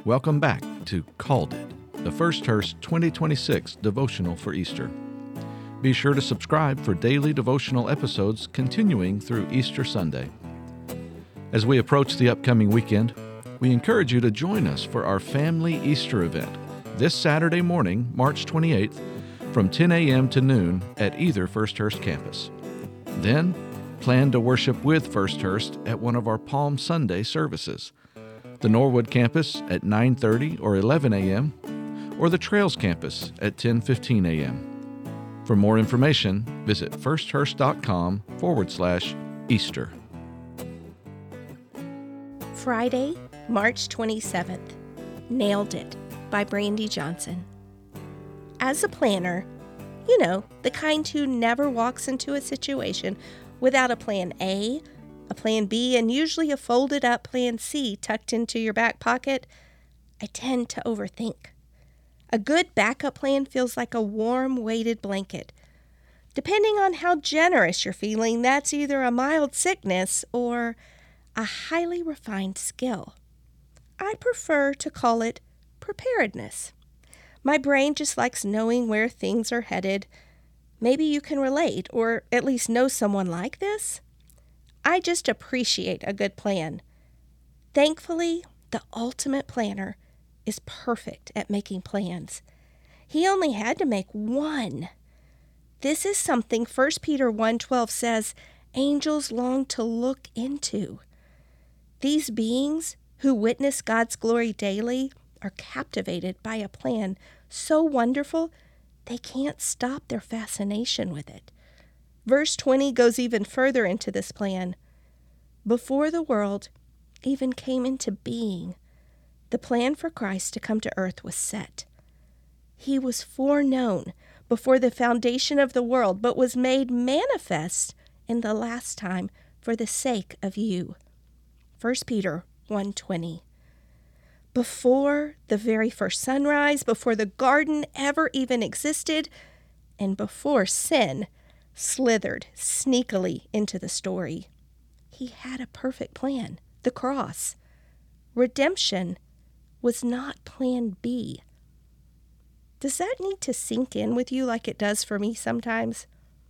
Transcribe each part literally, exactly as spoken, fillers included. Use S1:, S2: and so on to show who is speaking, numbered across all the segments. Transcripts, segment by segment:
S1: Welcome back to Called It, the First Hurst twenty twenty-six devotional for Easter. Be sure to subscribe for daily devotional episodes continuing through Easter Sunday. As we approach the upcoming weekend, we encourage you to join us for our family Easter event this Saturday morning, March twenty-eighth, from ten a.m. to noon at either First Hurst campus. Then, plan to worship with First Hurst at one of our Palm Sunday services, the Norwood campus at nine thirty or eleven a.m., or the Trails campus at ten fifteen a.m. For more information, visit firsthurst.com forward slash Easter.
S2: Friday, March twenty-seventh. Nailed It by Brandy Johnson. As a planner, you know, the kind who never walks into a situation without a plan A, a plan B, and usually a folded up plan C tucked into your back pocket, I tend to overthink. A good backup plan feels like a warm, weighted blanket. Depending on how generous you're feeling, that's either a mild sickness or a highly refined skill. I prefer to call it preparedness. My brain just likes knowing where things are headed. Maybe you can relate, or at least know someone like this. I just appreciate a good plan. Thankfully, the ultimate planner is perfect at making plans. He only had to make one. This is something First Peter one twelve says angels long to look into. These beings who witness God's glory daily are captivated by a plan so wonderful they can't stop their fascination with it. Verse twenty goes even further into this plan. Before the world even came into being, the plan for Christ to come to earth was set. He was foreknown before the foundation of the world, but was made manifest in the last time for the sake of you. First Peter one twenty. Before the very first sunrise, before the garden ever even existed, and before sin slithered sneakily into the story, he had a perfect plan, the cross. Redemption was not plan B. Does that need to sink in with you like it does for me sometimes?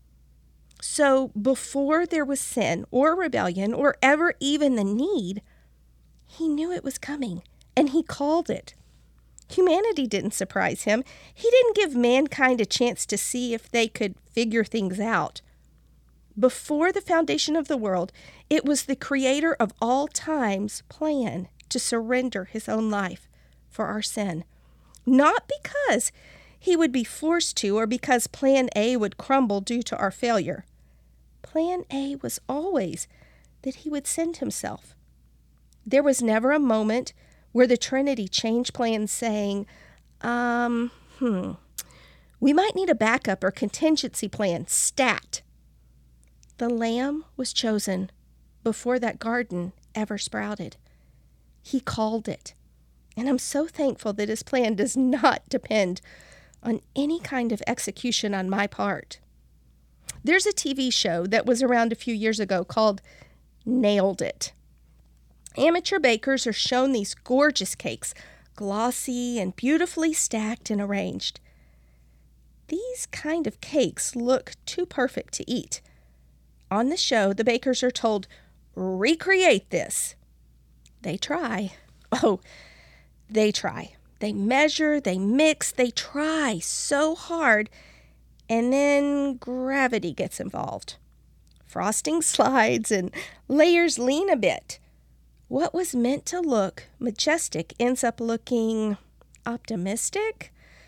S2: So before there was sin or rebellion or ever even the need, he knew it was coming, and he called it. Humanity didn't surprise him. He didn't give mankind a chance to see if they could figure things out. Before the foundation of the world, it was the Creator of all time's plan to surrender his own life for our sin. Not because he would be forced to or because plan A would crumble due to our failure. Plan A was always that he would send himself. There was never a moment where the Trinity changed plans saying, um, hmm, we might need a backup or contingency plan, stat. The Lamb was chosen before that garden ever sprouted. He called it. And I'm so thankful that his plan does not depend on any kind of execution on my part. There's a T V show that was around a few years ago called Nailed It. Amateur bakers are shown these gorgeous cakes, glossy and beautifully stacked and arranged. These kind of cakes look too perfect to eat. On the show, the bakers are told, recreate this. They try. Oh, they try. They measure, they mix, they try so hard, and then gravity gets involved. Frosting slides and layers lean a bit. What was meant to look majestic ends up looking optimistic?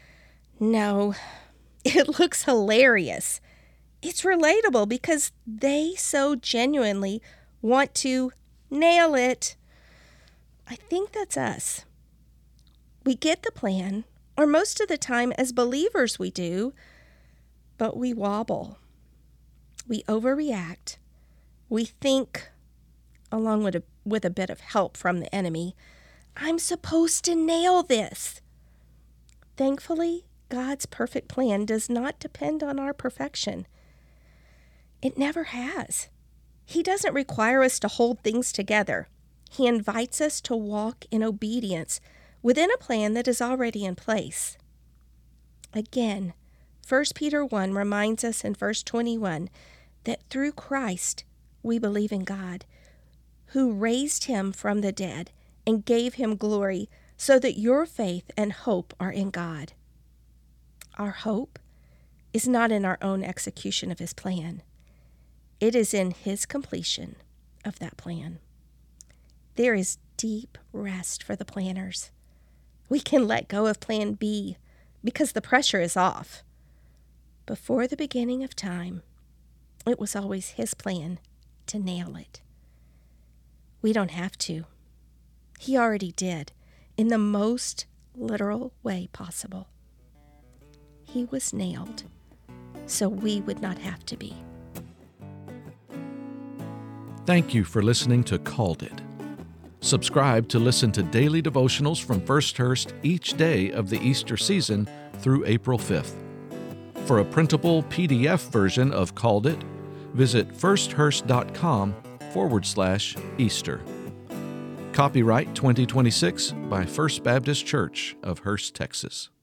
S2: No, it looks hilarious. It's relatable because they so genuinely want to nail it. I think that's us. We get the plan, or most of the time as believers we do, but we wobble. We overreact. We think, along with a, with a bit of help from the enemy, I'm supposed to nail this. Thankfully, God's perfect plan does not depend on our perfection. It never has. He doesn't require us to hold things together. He invites us to walk in obedience within a plan that is already in place. Again, First Peter one reminds us in verse twenty-one that through Christ we believe in God, who raised him from the dead and gave him glory, so that your faith and hope are in God. Our hope is not in our own execution of his plan. It is in his completion of that plan. There is deep rest for the planners. We can let go of plan B because the pressure is off. Before the beginning of time, it was always his plan to nail it. We don't have to. He already did, in the most literal way possible. He was nailed, so we would not have to be.
S1: Thank you for listening to Called It. Subscribe to listen to daily devotionals from First Hurst each day of the Easter season through April fifth. For a printable P D F version of Called It, visit firsthurst.com forward slash Easter. Copyright twenty twenty-six by First Baptist Church of Hurst, Texas.